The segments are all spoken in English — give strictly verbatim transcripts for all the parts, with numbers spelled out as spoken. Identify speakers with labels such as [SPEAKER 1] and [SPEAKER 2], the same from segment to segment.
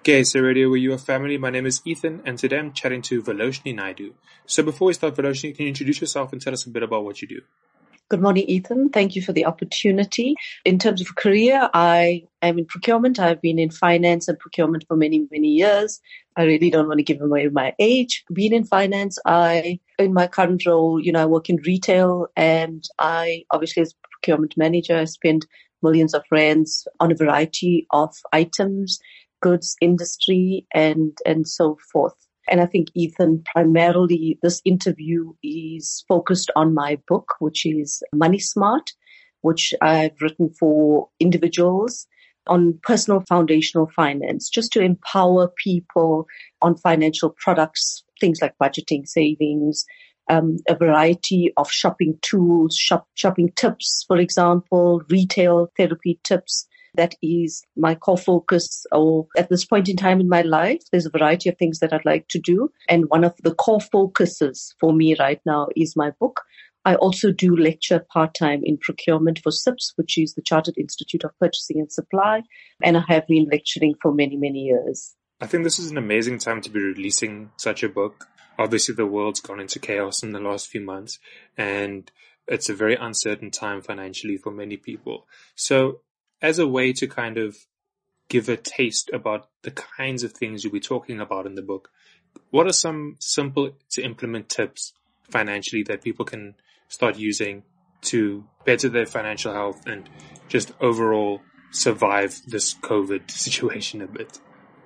[SPEAKER 1] G'day, so Radio Were You a Family? My name is Ethan, and today I'm chatting to Veloshni Naidu. So before we start, Veloshni, can you introduce yourself and tell us a bit about what you do?
[SPEAKER 2] Good morning, Ethan. Thank you for the opportunity. In terms of career, I am in procurement. I've been in finance and procurement for many, many years. I really don't want to give away my age. Being in finance, I, in my current role, you know, I work in retail, and I, obviously as procurement manager, I spend millions of rands on a variety of items, goods, industry, and, and so forth. And I think, Ethan, primarily this interview is focused on my book, which is Money Smart, which I've written for individuals on personal foundational finance, just to empower people on financial products, things like budgeting, savings, um, a variety of shopping tools, shop, shopping tips, for example, retail therapy tips. That is my core focus, or at this point in time in my life, there's a variety of things that I'd like to do. And one of the core focuses for me right now is my book. I also do lecture part-time in procurement for C I P S, which is the Chartered Institute of Purchasing and Supply. And I have been lecturing for many, many years.
[SPEAKER 1] I think this is an amazing time to be releasing such a book. Obviously, the world's gone into chaos in the last few months, and it's a very uncertain time financially for many people. So, as a way to kind of give a taste about the kinds of things you'll be talking about in the book, what are some simple to implement tips financially that people can start using to better their financial health and just overall survive this COVID situation a bit?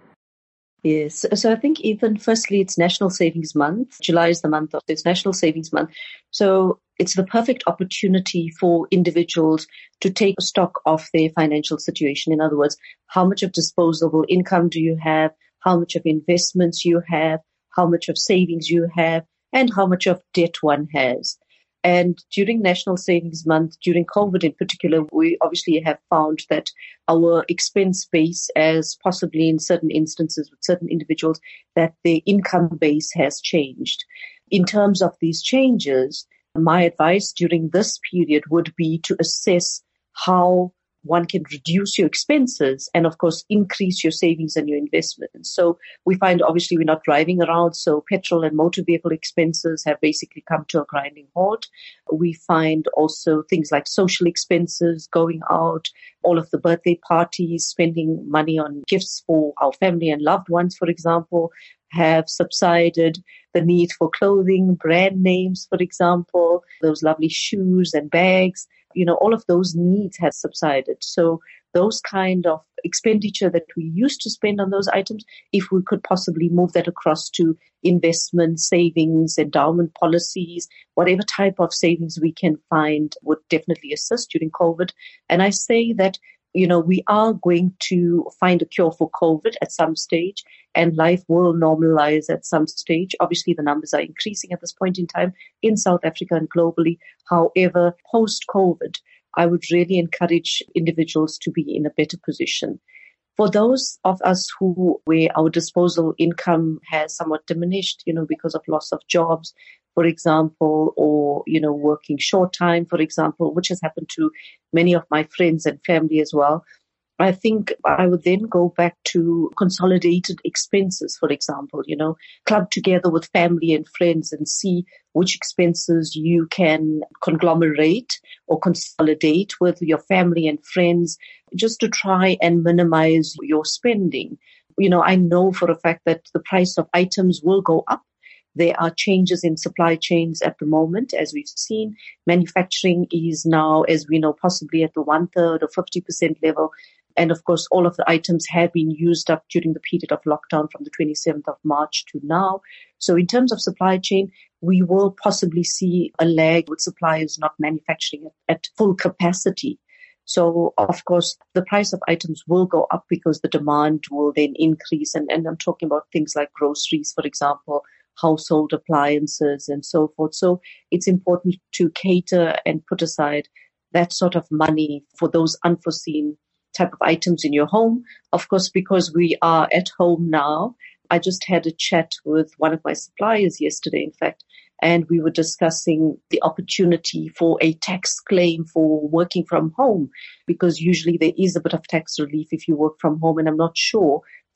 [SPEAKER 2] Yes. So I think, Ethan, firstly, it's National Savings Month. July is the month of this National Savings Month. So it's the perfect opportunity for individuals to take stock of their financial situation. In other words, how much of disposable income do you have? How much of investments you have? How much of savings you have? And how much of debt one has? And during National Savings Month, during COVID in particular, we obviously have found that our expense base, as possibly in certain instances with certain individuals, that their income base has changed. In terms of these changes, my advice during this period would be to assess how one can reduce your expenses and, of course, increase your savings and your investments. So we find, obviously, we're not driving around, so petrol and motor vehicle expenses have basically come to a grinding halt. We find also things like social expenses, going out, all of the birthday parties, spending money on gifts for our family and loved ones, for example, have subsided. The need for clothing, brand names, for example, those lovely shoes and bags, you know, all of those needs have subsided. So those kind of expenditure that we used to spend on those items, if we could possibly move that across to investment, savings, endowment policies, whatever type of savings we can find would definitely assist during COVID. And I say that, you know, we are going to find a cure for COVID at some stage, and life will normalize at some stage. Obviously, the numbers are increasing at this point in time in South Africa and globally. However, post-COVID, I would really encourage individuals to be in a better position. For those of us who, where our disposable income has somewhat diminished, you know, because of loss of jobs, for example, or, you know, working short time, for example, which has happened to many of my friends and family as well, I think I would then go back to consolidated expenses, for example, you know, club together with family and friends and see which expenses you can conglomerate or consolidate with your family and friends, just to try and minimize your spending. You know, I know for a fact that the price of items will go up. There are changes in supply chains at the moment, as we've seen. Manufacturing is now, as we know, possibly at the one-third or fifty percent level. And of course, all of the items have been used up during the period of lockdown from the twenty-seventh of March to now. So in terms of supply chain, we will possibly see a lag with suppliers not manufacturing at, at full capacity. So, of course, the price of items will go up because the demand will then increase. And, and I'm talking about things like groceries, for example, household appliances and so forth. So it's important to cater and put aside that sort of money for those unforeseen type of items in your home. Of course, because we are at home now, I just had a chat with one of my suppliers yesterday, in fact, and we were discussing the opportunity for a tax claim for working from home, because usually there is a bit of tax relief if you work from home. And I'm not sure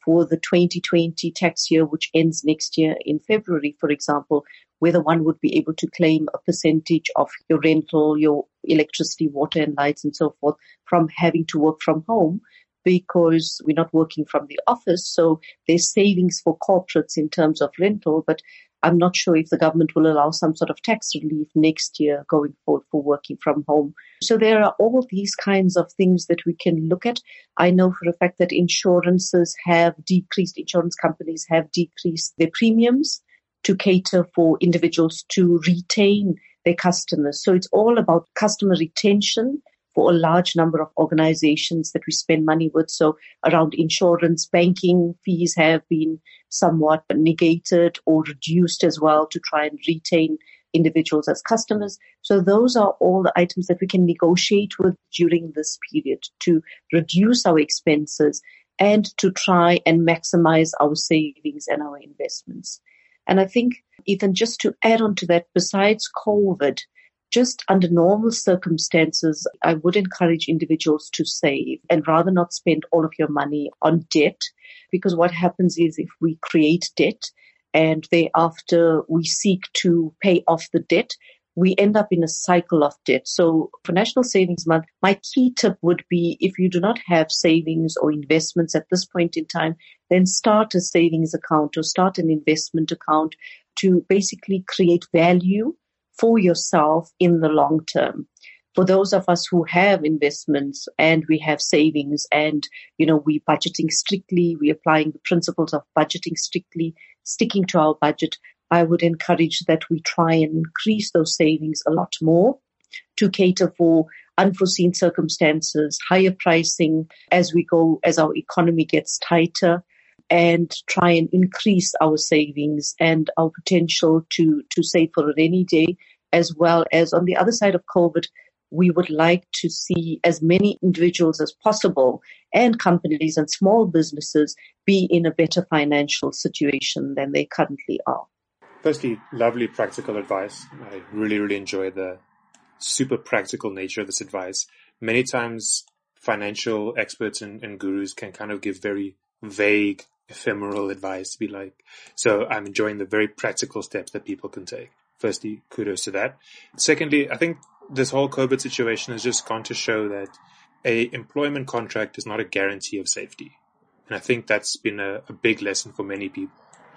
[SPEAKER 2] for the twenty twenty tax year, which ends next year in February, for example, whether one would be able to claim a percentage of your rental, your electricity, water and lights and so forth from having to work from home, because we're not working from the office. So there's savings for corporates in terms of rental, but I'm not sure if the government will allow some sort of tax relief next year going forward for working from home. So there are all these kinds of things that we can look at. I know for a fact that insurances have decreased, insurance companies have decreased their premiums to cater for individuals to retain their customers. So it's all about customer retention for a large number of organizations that we spend money with. So around insurance, banking fees have been somewhat negated or reduced as well to try and retain individuals as customers. So those are all the items that we can negotiate with during this period to reduce our expenses and to try and maximize our savings and our investments. And I think, Ethan, just to add on to that, besides COVID, just under normal circumstances, I would encourage individuals to save and rather not spend all of your money on debt, because what happens is if we create debt and thereafter we seek to pay off the debt, we end up in a cycle of debt. So for National Savings Month, my key tip would be, if you do not have savings or investments at this point in time, then start a savings account or start an investment account to basically create value for yourself in the long term. For those of us who have investments and we have savings and, you know, we're budgeting strictly, we're applying the principles of budgeting strictly, sticking to our budget, I would encourage that we try and increase those savings a lot more to cater for unforeseen circumstances, higher pricing as we go, as our economy gets tighter, and try and increase our savings and our potential to, to save for a rainy day, as well as on the other side of COVID, we would like to see as many individuals as possible and companies and small businesses be in a better financial situation than they currently are.
[SPEAKER 1] Firstly, lovely practical advice. I really, really enjoy the super practical nature of this advice. Many times financial experts and, and gurus can kind of give very vague, ephemeral advice to be like, so I'm enjoying the very practical steps that people can take. Firstly, kudos to that. Secondly, I think this whole COVID situation has just gone to show that a employment contract is not a guarantee of safety. And I think that's been a, a big lesson for many people.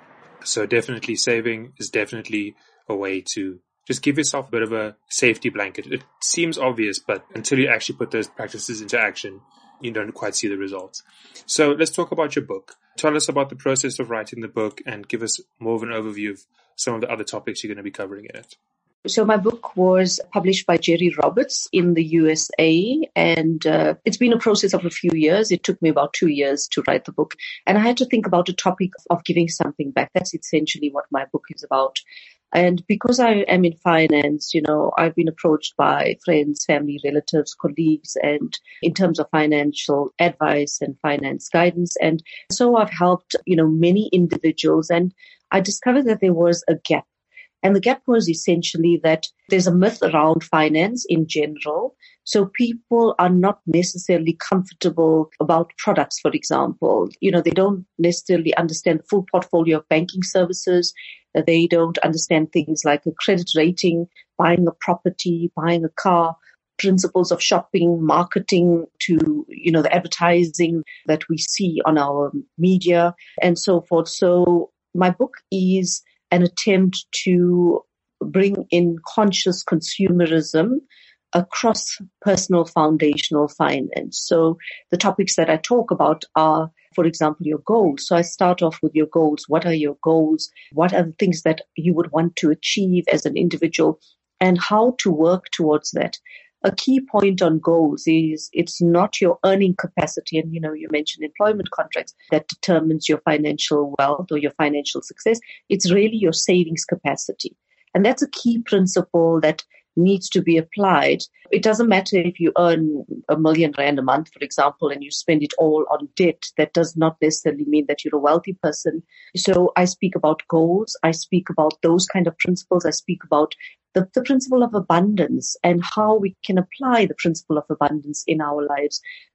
[SPEAKER 1] So definitely saving is definitely a way to just give yourself a bit of a safety blanket. It seems obvious, but until you actually put those practices into action, you don't quite see the results. So let's talk about your book. Tell us about the process of writing the book and give us more of an overview of some of the other topics you're going to be covering in it.
[SPEAKER 2] So my book was published by Jerry Roberts in the U S A, and uh, it's been a process of a few years. It took me about two years to write the book, and I had to think about a topic of giving something back. That's essentially what my book is about. And because I am in finance, you know, I've been approached by friends, family, relatives, colleagues, and in terms of financial advice and finance guidance. And so I've helped, you know, many individuals, and I discovered that there was a gap. And the gap was essentially that there's a myth around finance in general. So people are not necessarily comfortable about products, for example. You know, they don't necessarily understand the full portfolio of banking services. They don't understand things like a credit rating, buying a property, buying a car, principles of shopping, marketing to, you know, the advertising that we see on our media and so forth. So my book is an attempt to bring in conscious consumerism across personal foundational finance. So the topics that I talk about are, for example, your goals. So I start off with your goals. What are your goals? What are the things that you would want to achieve as an individual and how to work towards that? A key point on goals is it's not your earning capacity. And, you know, you mentioned employment contracts that determines your financial wealth or your financial success. It's really your savings capacity. And that's a key principle that needs to be applied. It doesn't matter if you earn a million rand a month, for example, and you spend it all on debt. That does not necessarily mean that you're a wealthy person. So I speak about goals. I speak about those kind of principles. I speak about the, the principle of abundance and how we can apply the principle of abundance in our lives.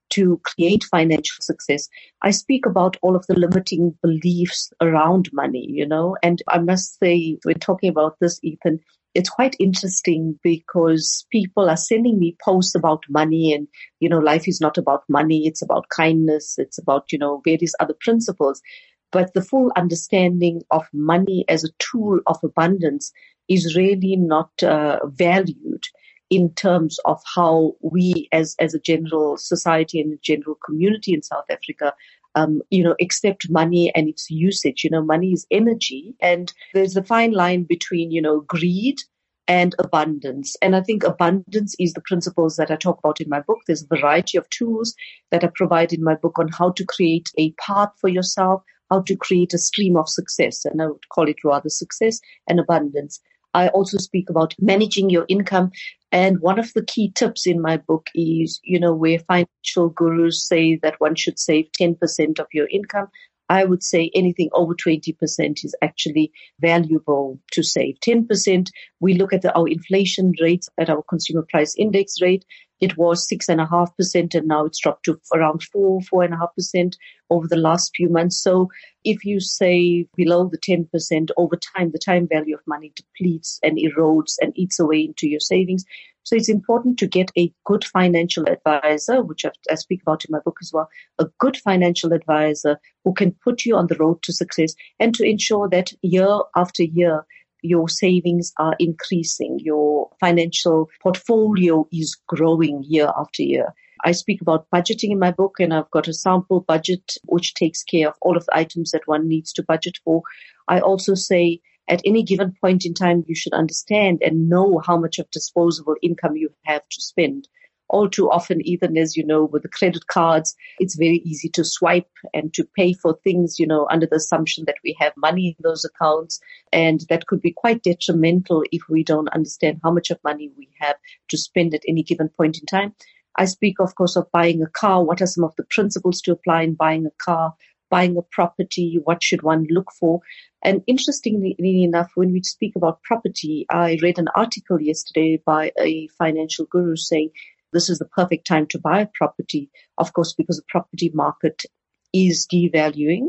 [SPEAKER 2] to create financial success. I speak about all of the limiting beliefs around money, you know, and I must say, when talking about this, Ethan, it's quite interesting because people are sending me posts about money and, you know, life is not about money. It's about kindness. It's about, you know, various other principles. But the full understanding of money as a tool of abundance is really not uh, valued in terms of how we as, as a general society and a general community in South Africa, um, you know, accept money and its usage. You know, money is energy, and there's a fine line between, you know, greed and abundance. And I think abundance is the principles that I talk about in my book. There's a variety of tools that I provide in my book on how to create a path for yourself, how to create a stream of success. And I would call it rather success and abundance. I also speak about managing your income. And one of the key tips in my book is, you know, where financial gurus say that one should save ten percent of your income, I would say anything over twenty percent is actually valuable to save. ten percent, we look at the, our inflation rates at our consumer price index rate. It was six point five percent and now it's dropped to around four, four point five percent over the last few months. So if you save below the ten percent over time, the time value of money depletes and erodes and eats away into your savings. So it's important to get a good financial advisor, which I speak about in my book as well, a good financial advisor who can put you on the road to success and to ensure that year after year, your savings are increasing, your financial portfolio is growing year after year. I speak about budgeting in my book, and I've got a sample budget which takes care of all of the items that one needs to budget for. I also say at any given point in time, you should understand and know how much of disposable income you have to spend. All too often, even as you know, with the credit cards, it's very easy to swipe and to pay for things, you know, under the assumption that we have money in those accounts. And that could be quite detrimental if we don't understand how much of money we have to spend at any given point in time. I speak, of course, of buying a car. What are some of the principles to apply in buying a car, buying a property? What should one look for? And interestingly enough, when we speak about property, I read an article yesterday by a financial guru saying, this is the perfect time to buy a property, of course, because the property market is devaluing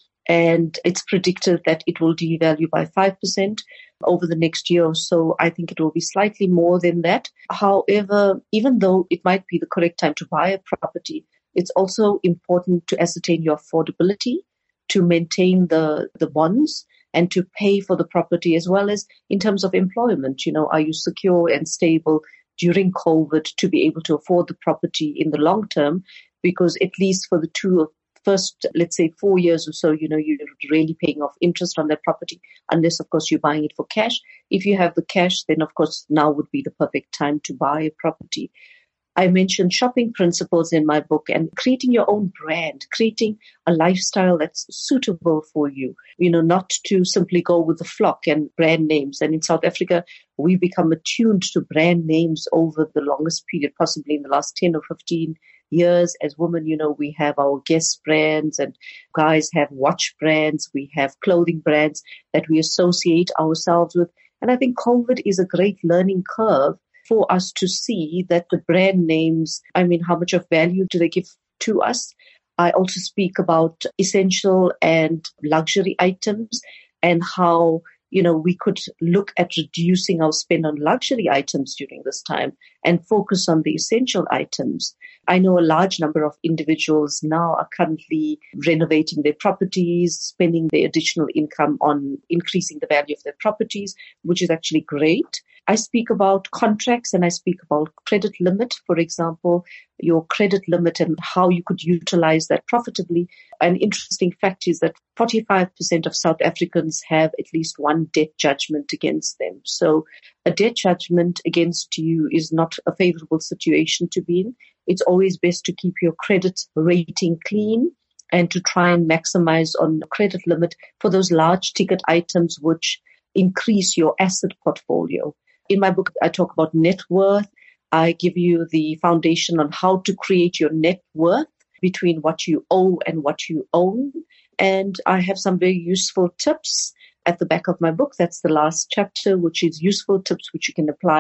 [SPEAKER 2] and it's predicted that it will devalue by five percent over the next year or so. I think it will be slightly more than that. However, even though it might be the correct time to buy a property, it's also important to ascertain your affordability, to maintain the, the bonds and to pay for the property, as well as in terms of employment. You know, are you secure and stable during COVID to be able to afford the property in the long term? Because at least for the two first, let's say four years or so, you know, you're really paying off interest on that property, unless, of course, you're buying it for cash. If you have the cash, then, of course, now would be the perfect time to buy a property. I mentioned shopping principles in my book and creating your own brand, creating a lifestyle that's suitable for you, you know, not to simply go with the flock and brand names. And in South Africa, we become attuned to brand names over the longest period, possibly in the last ten or fifteen years. As women, you know, we have our Guess brands and guys have watch brands. We have clothing brands that we associate ourselves with. And I think COVID is a great learning curve for us to see that the brand names, I mean, how much of value do they give to us? I also speak about essential and luxury items and how, you know, we could look at reducing our spend on luxury items during this time and focus on the essential items. I know a large number of individuals now are currently renovating their properties, spending their additional income on increasing the value of their properties, which is actually great. I speak about contracts and I speak about credit limit, for example, your credit limit and how you could utilize that profitably. An interesting fact is that forty-five percent of South Africans have at least one debt judgment against them. So a debt judgment against you is not a favorable situation to be in. It's always best to keep your credit rating clean and to try and maximize on the credit limit for those large ticket items which increase your asset portfolio. In my book, I talk about net worth. I give you the foundation on how to create your net worth between what you owe and what you own. And I have some very useful tips at the back of my book. That's the last chapter, which is useful tips which you can apply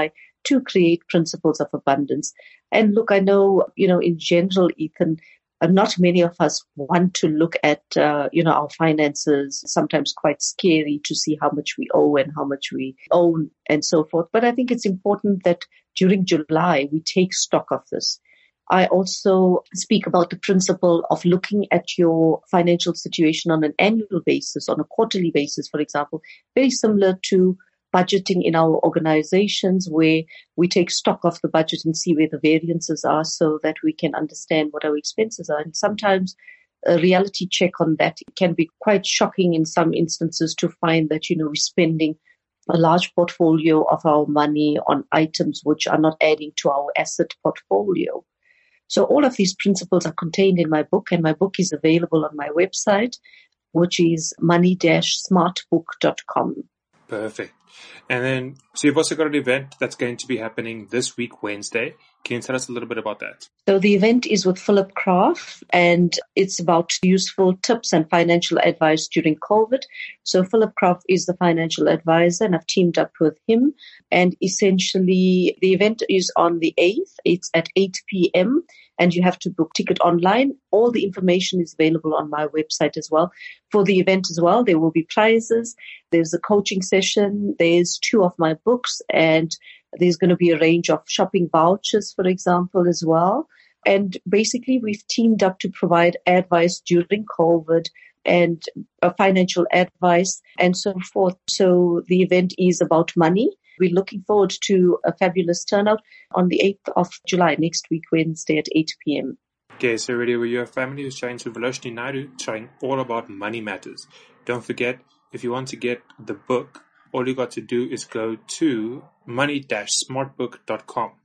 [SPEAKER 2] to create principles of abundance. And look, I know, you know, in general, Ethan, uh, not many of us want to look at, uh, you know, our finances, sometimes quite scary to see how much we owe and how much we own and so forth. But I think it's important that during July, we take stock of this. I also speak about the principle of looking at your financial situation on an annual basis, on a quarterly basis, for example, very similar to budgeting in our organizations, where we take stock of the budget and see where the variances are so that we can understand what our expenses are. And sometimes a reality check on that can be quite shocking in some instances to find that, you know, we're spending a large portfolio of our money on items which are not adding to our asset portfolio. So all of these principles are contained in my book, and my book is available on my website, which is money dash smart book dot com.
[SPEAKER 1] Perfect. And then, so you've also got an event that's going to be happening this week, Wednesday. Can you tell us a little bit about that?
[SPEAKER 2] So the event is with Philip Kraft, and it's about useful tips and financial advice during COVID. So Philip Kraft is the financial advisor, and I've teamed up with him. And essentially, the event is on the eighth. It's at eight p.m. and you have to book ticket online. All the information is available on my website as well. For the event as well, there will be prizes. There's a coaching session. There's two of my books, and there's going to be a range of shopping vouchers, for example, as well. And basically, we've teamed up to provide advice during COVID and uh, financial advice and so forth. So the event is about money. We're looking forward to a fabulous turnout on the eighth of July, next week, Wednesday at eight p.m.
[SPEAKER 1] Okay, so really, we're your family who's chatting to Veloshni Naidu, chatting all about money matters. Don't forget, if you want to get the book, all you got to do is go to money dash smart book dot com.